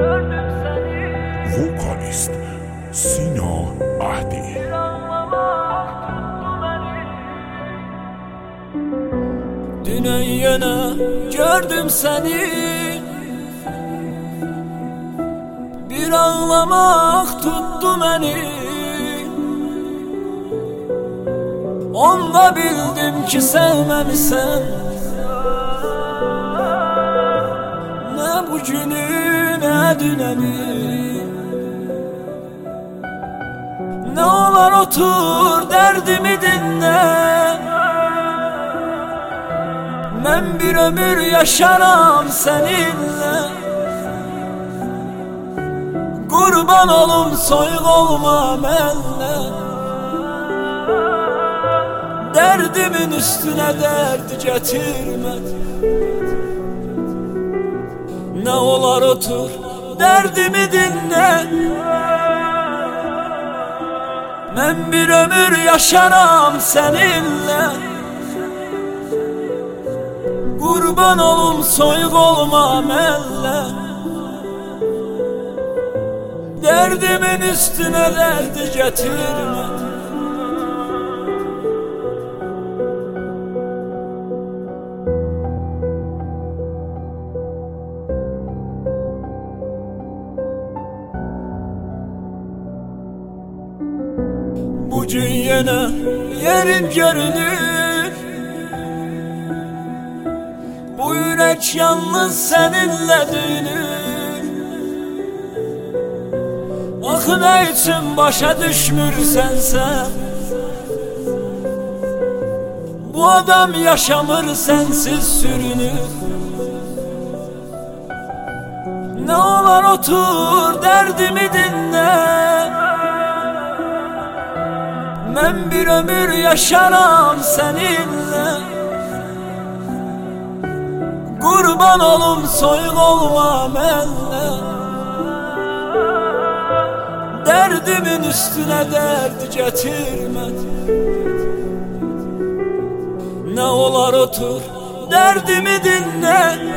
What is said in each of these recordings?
Vokalist Sinan Ahdi. Dünən yenə gördüm səni, bir ağlamaq tuttu məni. Onda bildim ki sevməmisən, nə bugünü nə dünəni. Nə olar otur dərdimi dinlə, mən bir ömür yaşaram səninlə. Qurban olum soyuq olma mənlə, dərdimin üstünə dərd gətirmə. Nə olar otur dərdimi dinlə, mən bir ömür yaşaram səninlə. Qurban olum soyuq olma mənlə, dərdimin üstünə dərd gətirmə. Bugün yenə yerin görünür, bu ürək yalnız səninlə döyünür. Axı nə üçün başa düşmürsənsə, bu adam yaşamır sənsiz sürünür. Nə olar otur dərdimi dinlə, mən bir ömür yaşaram səninlə. Qurban olum soyuq olma mənlə, dərdimin üstünə dərd gətirmə. Nə olar otur dərdimi dinlə,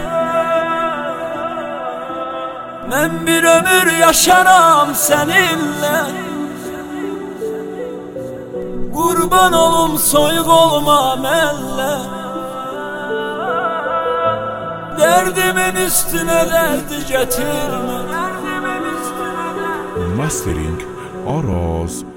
mən bir ömür yaşaram səninlə. Qurban olum soyuq olma mənlə, dərdimin üstünə dərd gətirmə. Mastering Araz